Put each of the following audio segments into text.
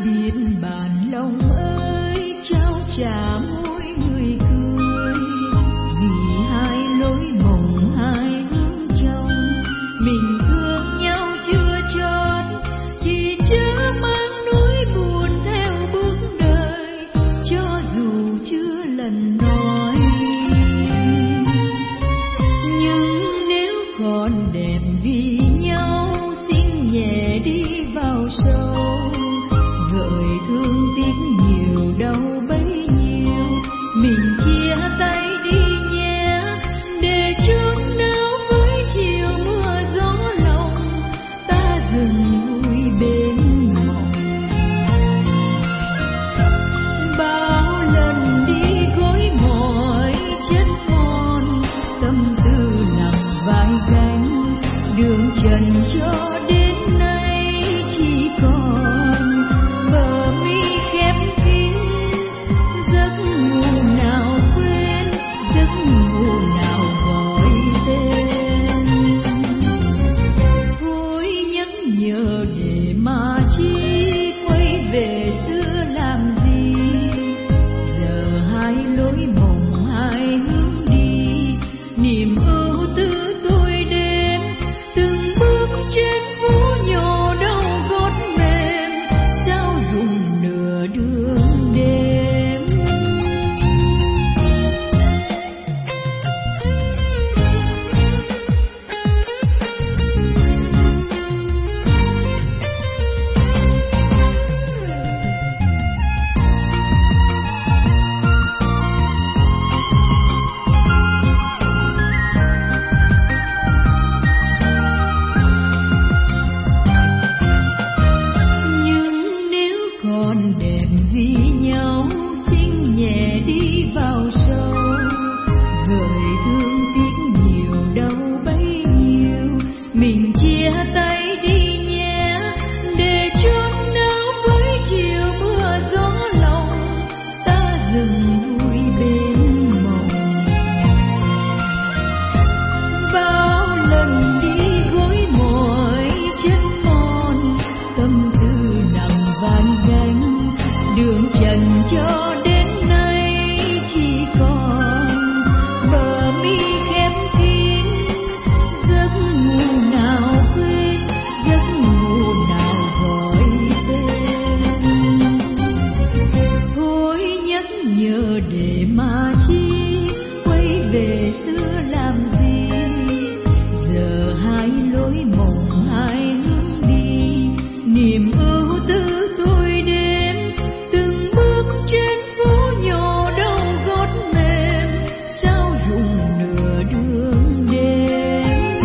biên bản lòng ơi, trao trả mỗi người cười, vì hai lối mộng hai hướng trong, mình thương nhau chưa chót thì chớ mang nỗi buồn theo bước đời, cho dù chưa lần nói. Nhưng nếu còn đẹp vì nhau, xin nhẹ đi vào sâu, gợi thương tiếc nhiều đau bấy nhiêu, mình chia tay đi nhé, để chốn nào với chiều mưa gió lòng, ta dừng vui bên mộng. Bao lần đi gối mỏi chân mòn, tâm tư nặng vai gánh, đường trần cho đến nay chỉ còn bờ mi khép kín, giấc ngủ nào quên, giấc ngủ nào gọi tên. Thôi nhắc nhở để mà chi, quay về xưa làm gì, giờ hai lối mộng hai hướng đi, niềm ưu tư tôi đến từng bước trên phố nhỏ đau gót mềm, sao rụng nửa đường đêm. Nhưng nếu còn đẹp vì nhau, xin nhẹ đi vào sâu, gợi thương tiếc nhiều đau bấy nhiêu, mình chia tay đi nhé, để chốn nào với chiều mưa gió lòng, ta dừng vui bên mộng. Bao lần đi gối mỏi chân mòn, tâm tư nặng van gánh, đường trần cho đến nay chỉ còn bờ mi khép kín, giấc ngủ nào quên, giấc ngủ nào gọi tên. Thôi nhắc nhở để mà chi, quay về xưa làm gì, giờ hai lối mộng hai hướng đi, niềm ưu tư tôi đến từng bước trên phố nhỏ đau gót mềm, sao rụng nửa đường đêm.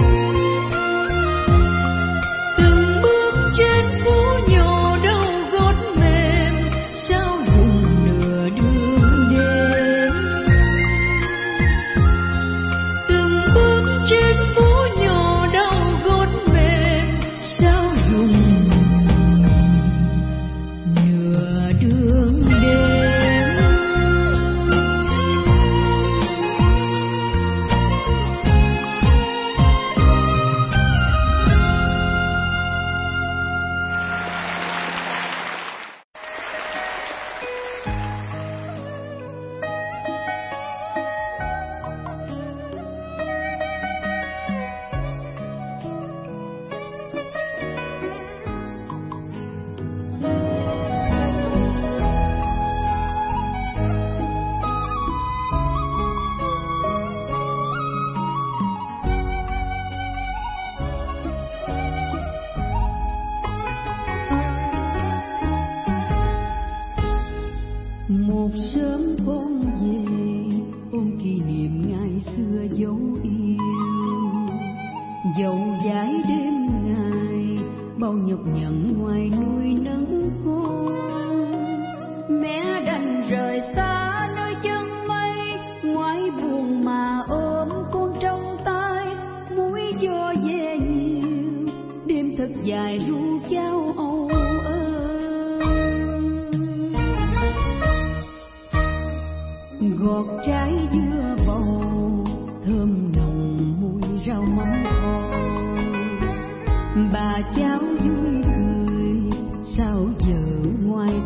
Từng bước trên phố nhỏ đau gót mềm, sao rụng nửa đường đêm. Từng bước trên phố nhỏ đau gót mềm, sao rụng nửa đường đêm. Một sớm con về ôm kỷ niệm ngày xưa dấu yêu, dẫu dãi đêm ngày bao nhọc nhằn ngoài nuôi nấng con. Mẹ đành rời xa nơi chân mây, ngoài buồn mà ôm con trong tay, mũi gió về nhiều, đêm thật dài ru chao âu gọt trái dưa bầu, thơm nồng mùi rau mắm kho. Bà cháu vui cười sao giờ ngoài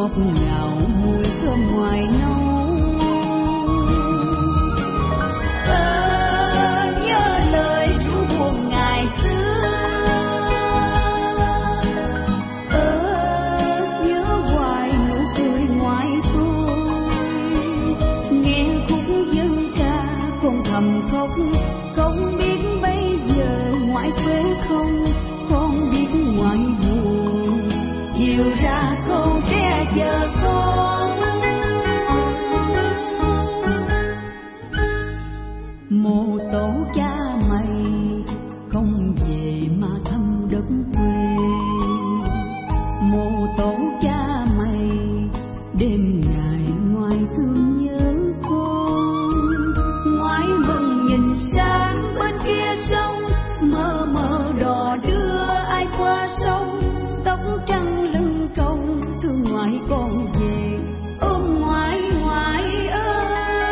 ngọt ngào mùi thơm ngoài nấu. Nhớ lời ru buồn ngày xưa, nhớ hoài nụ cười ngoài tôi, nghe khúc dân ca còn thầm khóc, không biết bây giờ ngoại quê không, con biết ngoại buồn, chiều ra câu tre chờ con. Mồ tổ cha mày không về mà thăm đất quê, mồ tổ cha mày đêm ngày ngoài thương nhớ con. Ngoái mừng nhìn sang bên kia sông, mơ mơ đò đưa ai qua sông, tóc trắng lưng cong thương ngoại con về, ôm ngoại ngoại ơi.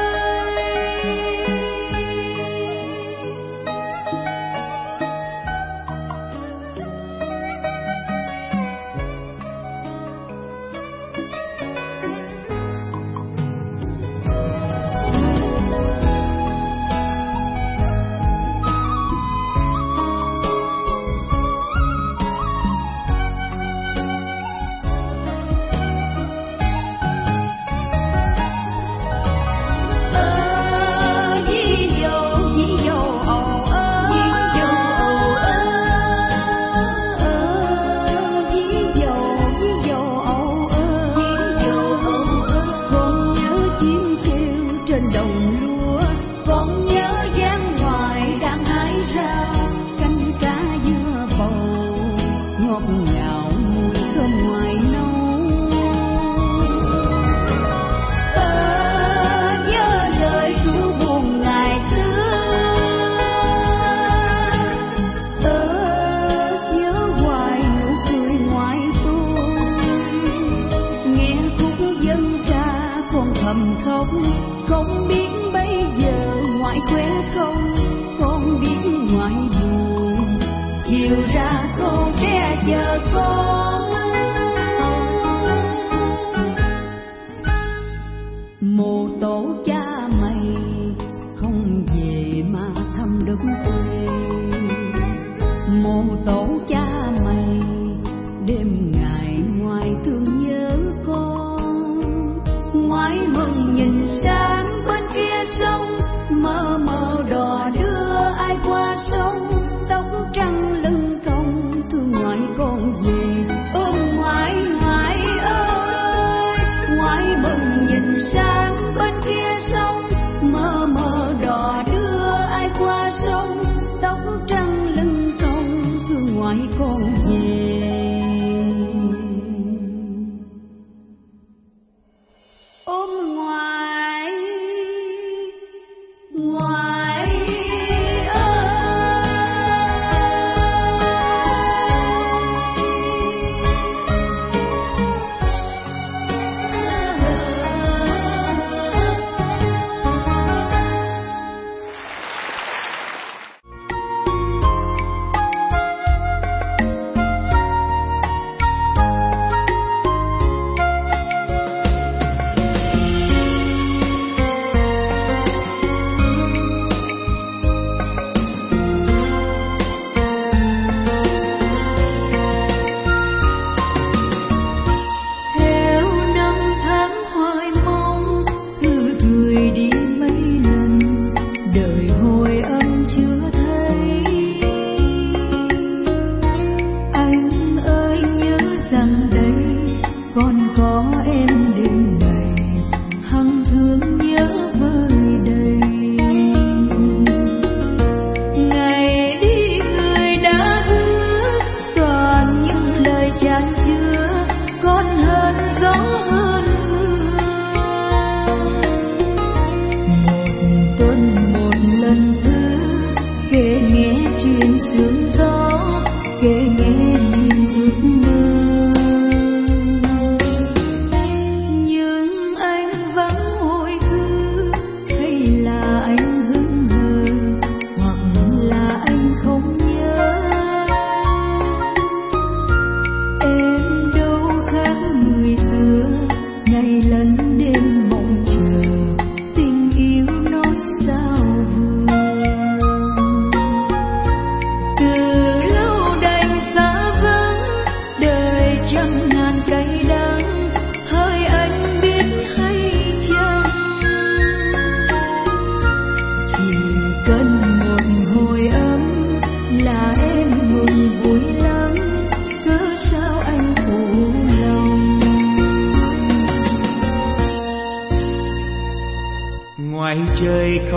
Không biết bây giờ ngoại quê không, con biết ngoại buồn, chiều ra câu tre chờ con. Mồ tổ cha mày không về mà thăm đất quê, mồ tổ cha mày đêm ngày ngoài thương nhớ con. Ngoái mừng nhìn sang bên kia sông, mơ mơ đò đưa ai qua sông, tóc trắng lưng cong thương ngoại con về, ôm ngoại ngoại ơi. Ngoái mừng nhìn sang bên kia sông, mơ mơ đò đưa ai qua sông, tóc trắng lưng cong thương ngoại con về. Ôm ngoại ngoại người xưa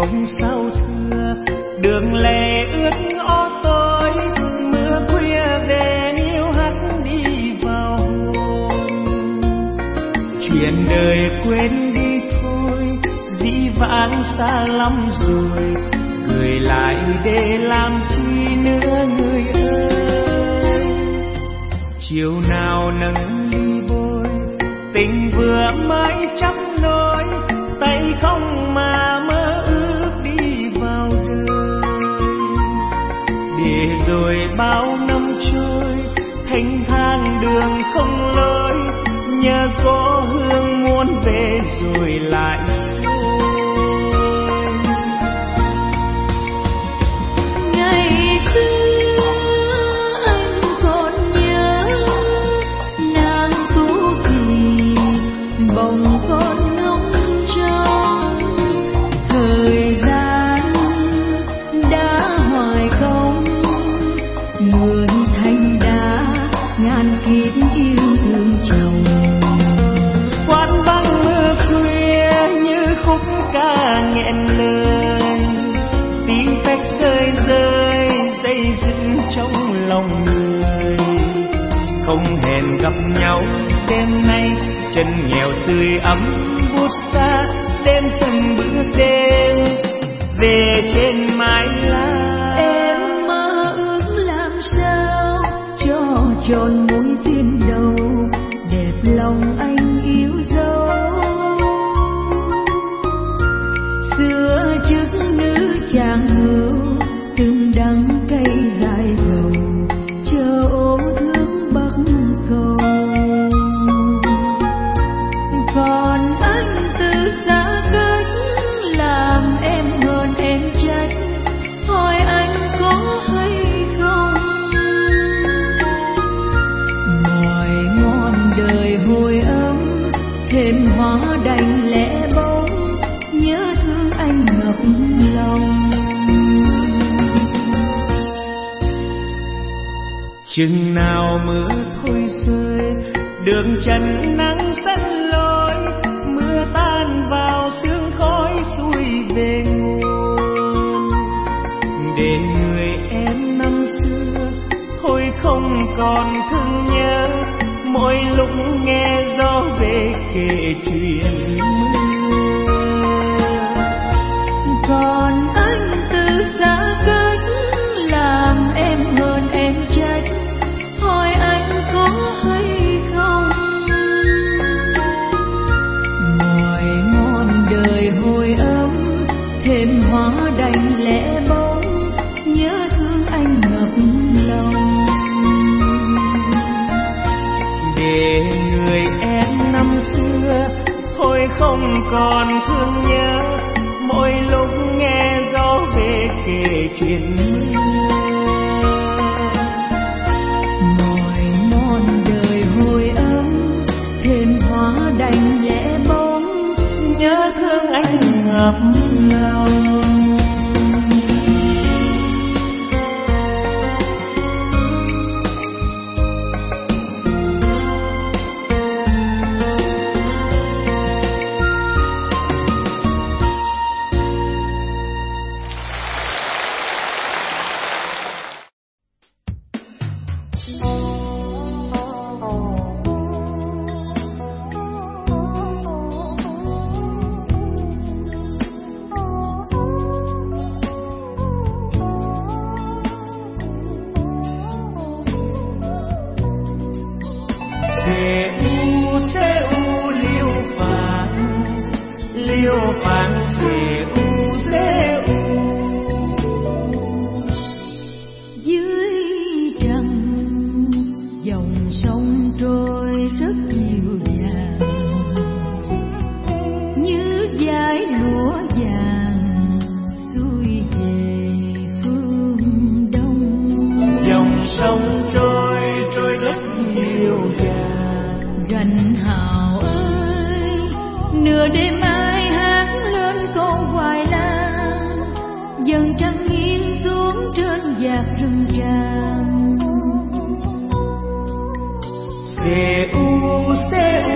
không sao thưa, đường lệ ướt ó tối, mưa khuya về níu hắt đi vào hồn. Chuyện đời quên đi thôi, dĩ vãng xa lắm rồi, cười lại để làm chi nữa người ơi. Chiều nào nắng ly bôi, tình vừa mới chắp nối, tay không mà mơ ước đi vào đời. Để rồi bao năm trôi, thanh thang đường không lối, nhớ có hương muốn về rồi lại lòng người. Không hẹn gặp nhau đêm nay, chân nghèo sưởi ấm buốt xa, đêm từng bữa đêm về trên mái lá. Em mơ ước làm sao cho tròn môi duyên đầu, đẹp lòng anh yêu dấu. Xưa trước nữ chàng hữu, từng đắng cây dài dầu, chờ ô thương bắc cầu. Còn anh từ xa cách, làm em hơn em trách, hỏi anh có hay không. Mỏi mòn đời hồi ấm, thêm hóa đành lẽ bóng, nhớ thương anh ngập lòng. Chừng nào mưa thôi rơi, đường trần nắng sân lối, mưa tan vào sương khói xuôi về nguồn. Để người em năm xưa thôi không còn thương nhớ, mỗi lúc nghe gió về kể chuyện mưa. Còn anh từ xa cách, làm em hơn em trách, hỏi anh có hay không. Mỏi mòn đời hồi ấm, thêm hóa đành lẽ bóng, nhớ thương anh ngập lòng. Để người em năm xưa thôi không còn thương nhớ, mỗi lúc nghe gió về kể chuyện mưa. Mỏi mòn đời hồi ấm, thêm hóa đành lẽ bóng, nhớ thương anh ngập lòng.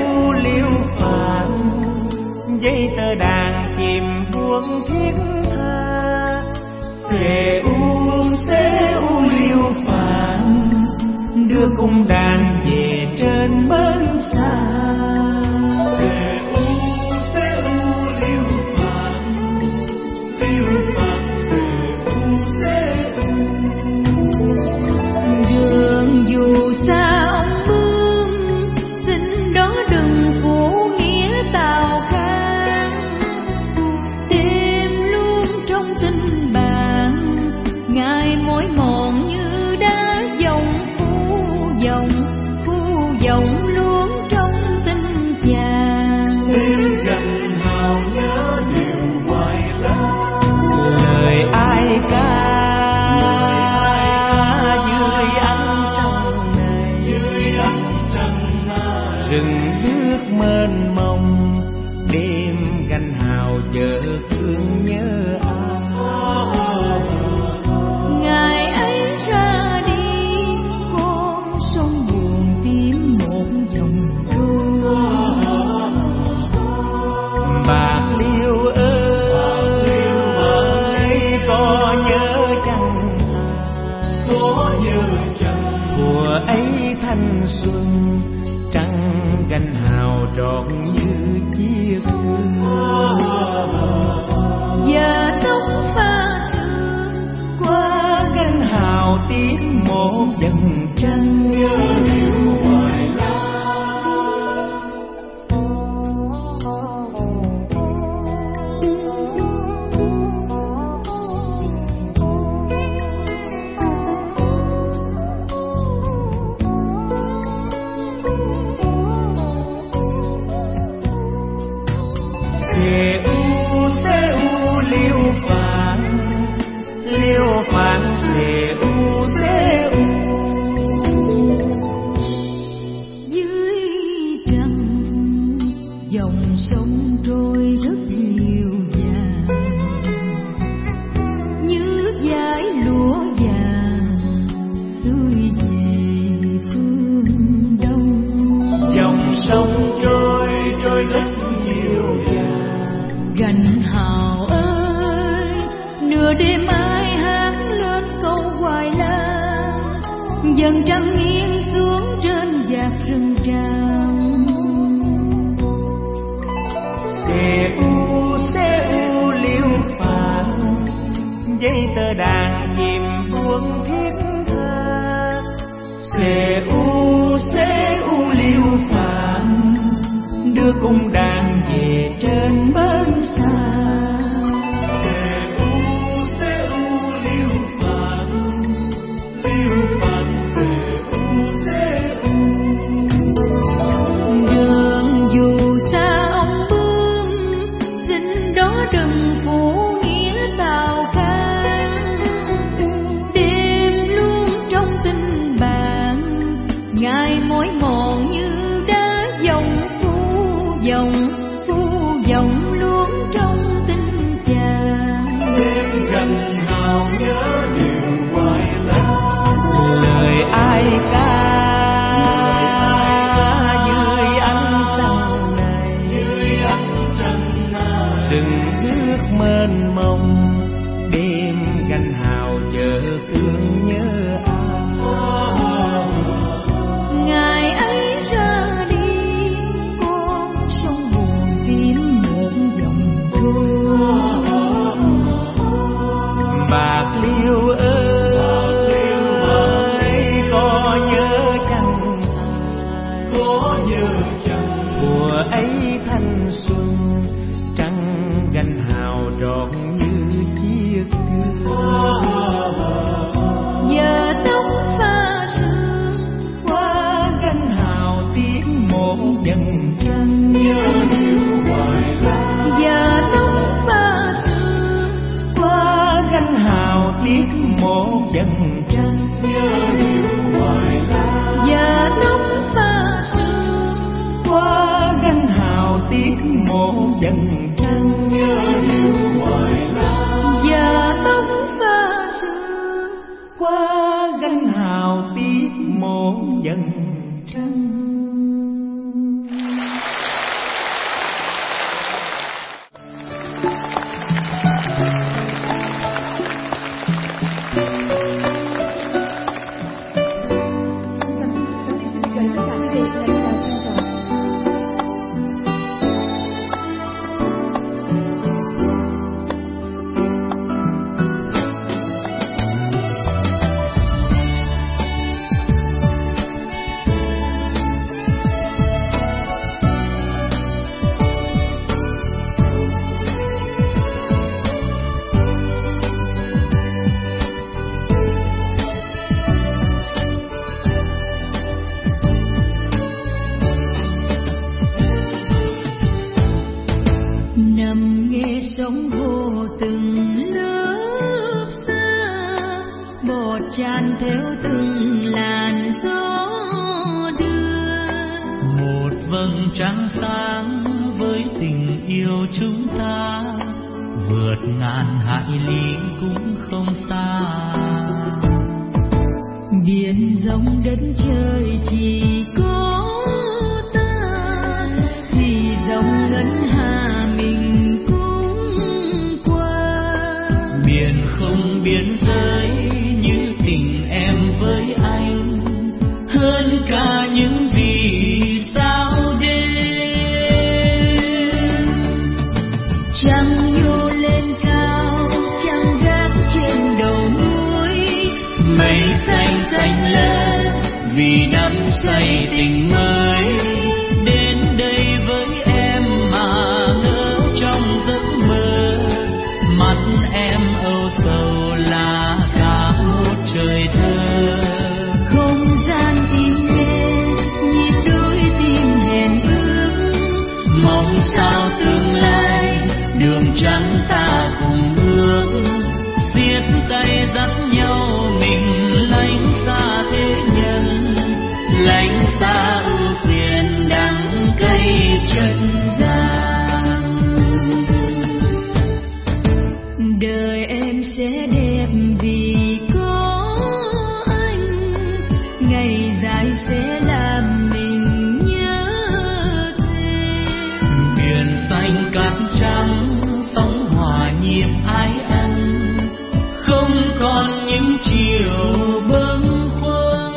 Dây tơ đàn chìm buông thiết tha, Xê u liêu phạn đưa cung đàn về trên bến xa. Đường dù xa ông bướm, xin đó đừng phủ nghĩa tào khang. Đêm luôn trong tình bạn, ngày mỏi mòn như đá dòng vọng luôn trong tình chàng. Đêm gần hào nhớ điều hoài lá, lời ai ca rừng nước mênh mông. Đêm gánh hào vợ thương nhớ ai. Ngày ấy ra đi con sông buồn tìm một dòng trôi. Bạc Liêu ơi có nhớ chăng, của ấy thanh xuân trăng gánh hào trọn như chiếc gương. Giờ tóc pha sương qua Gánh hào tiếp một dần trăng nhớ điều hoài lá. Xê u liêu phạn xê u. dưới trăng dòng sông trôi rất dịu dàng, như dải lúa vàng xuôi về phương đông. Dòng sông trôi rất dịu dàng. Gành hào ơi nửa đêm ai hát lên câu hoài la, dần trăng nghiêng xuống trên vạt rừng tràm. Xê u liêu phạn dây tơ đàn chìm buông thiết tha. Xê u liêu phạn đưa cung đàn về trên bến xa. Xê u liêu phạn xê u. Đường dù xa ông bướm, xin đó đừng phủ nghĩa tào khang. Đêm luôn trong tình bạn, ngày mỏi mòn như đá dòng vọng luôn trong tình chàng. Đêm gần hào nhớ điều hoài lá, lời ai ca dưới ánh trăng này. Rừng nước mênh mông, đêm gánh hào vợ thương nhớ ai. Ngày ấy ra đi con sông buồn tìm một dòng trôi. Bạc Liêu ơi có nhớ chăng, của ấy thanh xuân trăng gánh hào trọn như chiếc gương. Giờ tóc pha sương qua Gánh hào tiếp một dần trăng nhớ điều hoài lá. giờ tóc pha sương qua Gánh hào tiếp một dần trăng nhớ điều hoài lá. giờ tóc pha sương qua Gánh hào tiếp một dần trăng nhớ điều hoài lá. giờ tóc pha sương Qua gánh hào tiếp một dần trăng. trăng sáng với tình yêu chúng ta, vượt ngàn hải lý cũng không xa. Biển rộng đất trời chỉ có ta, thì dòng ngân hà mình cũng qua. Biển không biên giới như tình em với anh, hơn cả những vì sao đêm. Trăng nhô lên cao, trăng gác trên đầu núi, mây xanh xanh lên vì đắm say tình mới. Đến đây với em mà ngỡ trong giấc mơ, mắt em âu sầu là cả một trời thơ. không gian im êm nhịp đôi tim hẹn ước, Mong sao tương lai đường trắng ta cùng bước, siết tay dắt nhau mình lánh xa thế nhân, lánh xa ưu phiền đắng cay trần gian. đời em sẽ đẹp vì có anh, ngày dài sẽ làm mình nhớ thêm. Biển xanh cát trắng sóng hòa nhịp ái ân, không còn những chiều bâng khuâng.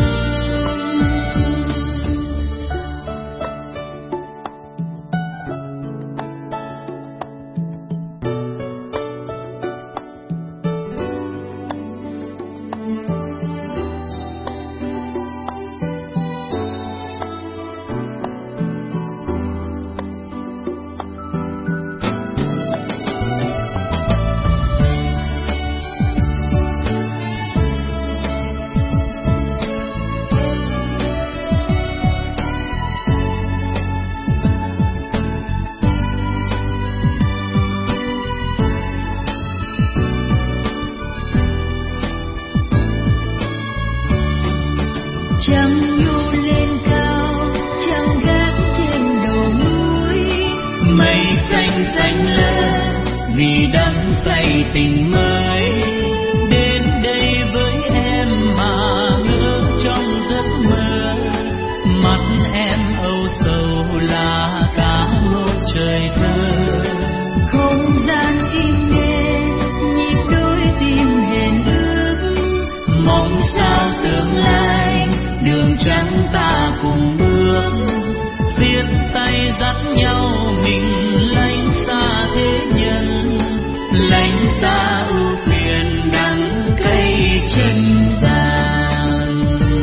Trăng nhô lên cao, trăng gác trên đầu núi, Mây xanh xanh lên vì đắm say tình mới. Đến đây với em mà ngỡ trong giấc mơ, mắt em âu sầu là cả một trời thơ. không gian im êm nhịp đôi tim hẹn ước, Mong sao tương lai đường trắng ta cùng bước, siết tay dắt nhau mình lánh xa thế nhân, lánh xa ưu phiền đắng cay trần gian.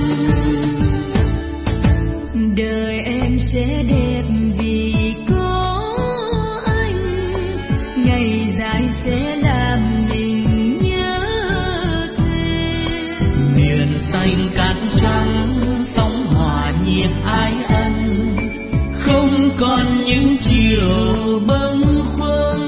đời em sẽ đẹp vì có anh, ngày dài sẽ làm mình nhớ thêm. Miền xanh cát trắng sóng hòa nhịp ái ân, không còn những chiều bâng khuâng.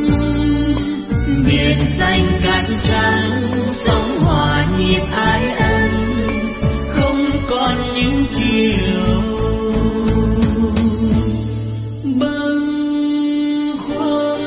Miền xanh cát trắng sóng hòa nhịp ái ân, không còn những chiều bâng khuâng.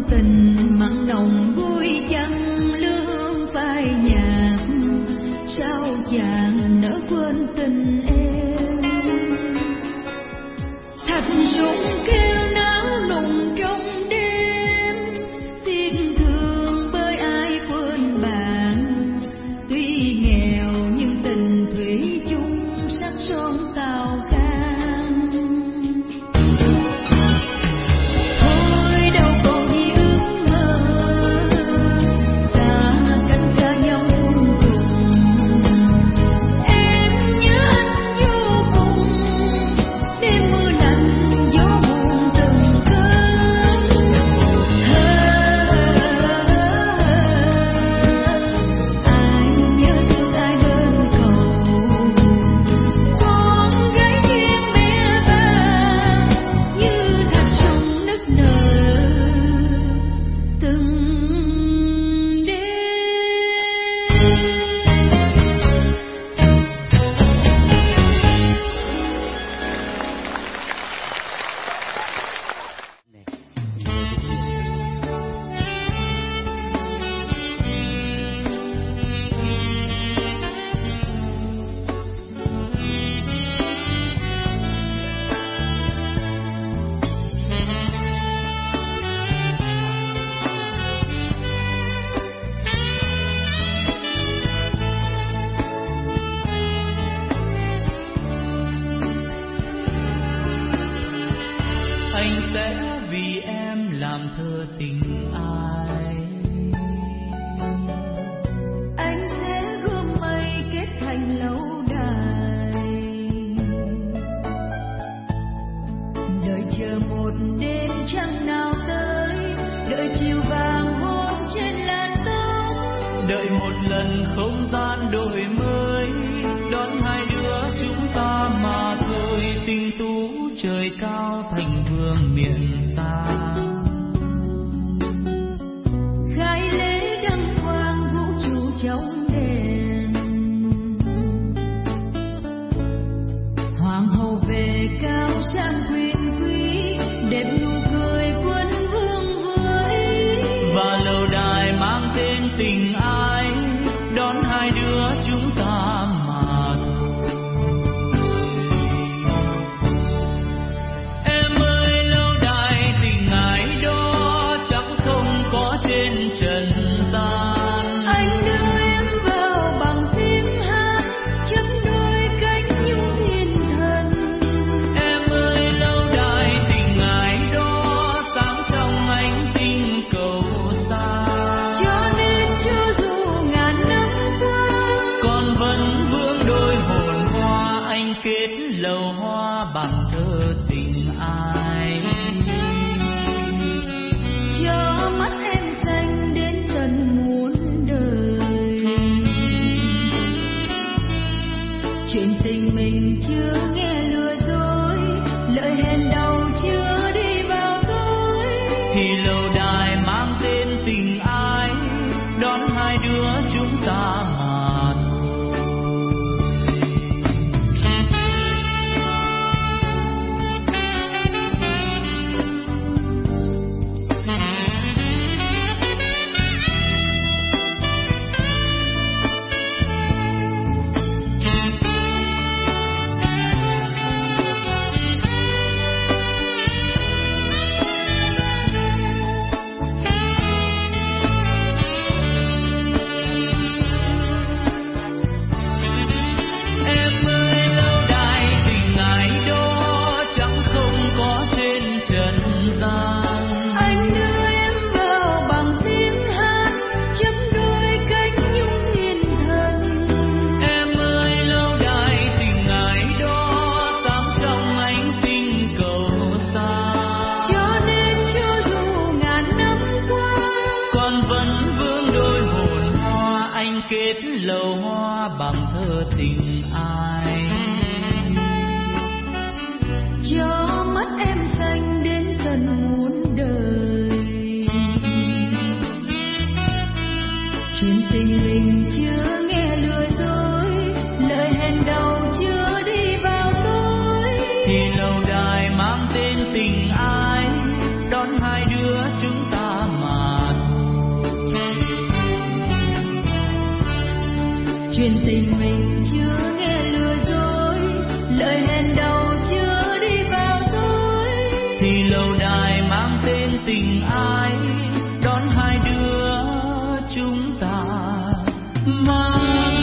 tình mặn nồng vui chăng lương phai nhạt, sao chàng nỡ quên tình em. Thành súng kêu náo nùng trong đêm, tiếc thương bởi ai quên bạn. Tuy nghèo nhưng tình thủy chung sắc son tàu khang. Thôi đâu còn gì ước mơ, xa cách xa nhau muôn trùng. Em nhớ anh vô cùng, đêm mưa lạnh gió buồn từng cơn. Ai nhớ thương ai bên cầu, con gái thiên mẹ vàng như thác sông nức nở từng đêm. Anh sẽ vì em làm thơ tình ai. Anh sẽ gom mây kết thành lâu đài, đợi chờ một đêm trăng nào tới, đợi chiều vàng hôn trên làn tóc. Đợi một lần không gian đổi mới, đón hai đứa chúng ta mà thôi. Tình tú trời cao thành vương miền ta, Khai lễ đăng quang vũ trụ trong đèn. Hoàng hậu về cao sang quyền quý, đẹp nụ cười quân vương với. và lâu đài mang tên tình ai, đón hai đứa chúng ta mà thôi. Em ơi lâu đài tình ai đó chắc không có trên trần gian. Anh đưa em vào bằng tiếng hát, chấm đôi cánh nhung thiên thần. Em ơi lâu đài tình ai đó sáng trong ánh tinh cầu xa. Cho nên cho dù ngàn năm qua, Con vẫn vương đôi hồn hoa, anh kết lầu hoa bằng thơ tình ai. cho mắt em xanh đến tận muôn đời. Chuyện tình mình chưa nghe lừa dối, lời hẹn đầu chưa đi vào tối. Thì lâu đài mang tên tình ai, đón hai đứa chúng ta mà thôi. Em ơi lâu đài tình ai đó chẳng không có trên trần gian. Anh đưa em vào bằng tiếng hát, chấm đôi cánh nhung thiên thần. Em ơi lâu đài tình ai đó sáng trong ánh tinh cầu xa. Cho nên cho dù ngàn năm qua, Con vẫn vương đôi hồn hoa, anh kết lầu hoa bằng thơ tình ai. cho mắt em xanh đến tận muôn đời. Chuyện tình mình chưa nghe lừa dối, lời hẹn đầu chưa đi vào tối. Thì lâu đài mang tên tình ai, đón hai đứa chúng ta mà chuyện tình mình chưa nghe lừa dối, lời hẹn đầu chưa đi vào tối, thì lâu đài mang tên tình ai đón hai đứa chúng ta mang.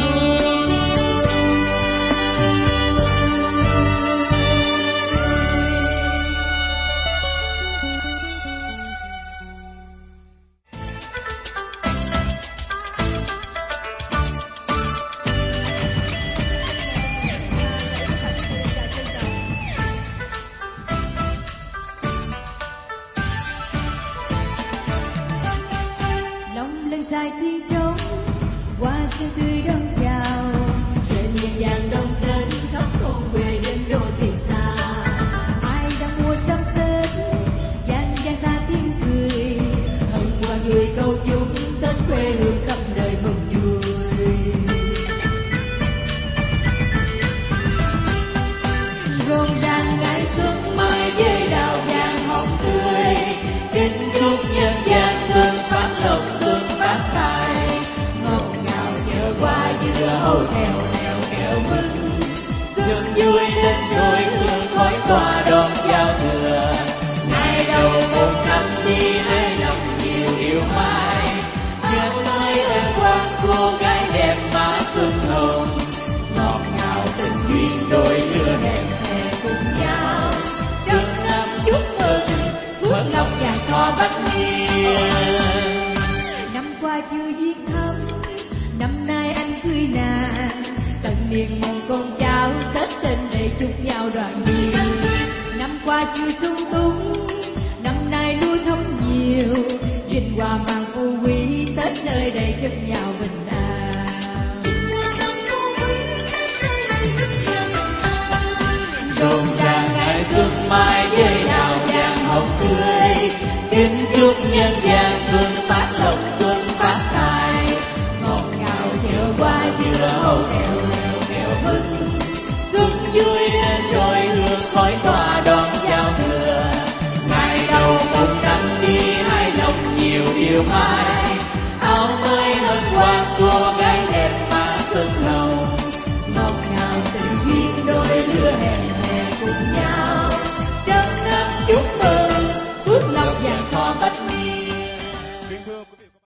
dài thi trống qua sương tươi đón chào, trời nhẹ nhàng đông đến khắp thôn quê đến đô thị xa. Ai đang mua sắm Tết gian gian ta tiếng cười, hân qua người câu chúc Tết quê hương khắp đời mừng vui. Rộn ràng ngày xuân mới với đào vàng hồng tươi, kính chúc nhân gian xuân phát lộc xuân phát tài, ngọt ngào chờ qua giữa hầu theo nèo kẹo mừng. Xuân vui đến rồi hương khói tỏa đón giao thừa, ngày đầu một năm đi hai lòng nhiều yêu mai. Nhớ tới ơn quan cô gái đẹp má xuân hồng, ngọt ngào tình duyên đôi lứa hẹn thề cùng nhau. Chúc năm chúc mừng phước lộc vàng kho bách niên. Năm qua chưa duyên thắm, năm nay anh cưới nàng, tận niên mong con cháu Tết tình để chúc nhau đoàn viên. Năm qua chưa sung túc, năm nay lúa thấm nhiều, vinh hoa mang phú quý Tết nơi đây chúc nhau bình an. Rộn ràng ngày xuân mai với đào vàng hồng tươi, kính chúc nhân gian xuân phát lộc xuân phát tài, ngọt ngào chờ qua giữa hầu theo nèo kẹo mừng. Xuân vui đến rồi hương khói tỏa đón giao thừa, ngày đầu một năm đi hai lòng nhiều điều mai. Áo mới hân hoan cô gái đẹp má xuân hồng, ngọt ngào tình duyên đôi lứa hẹn thề cùng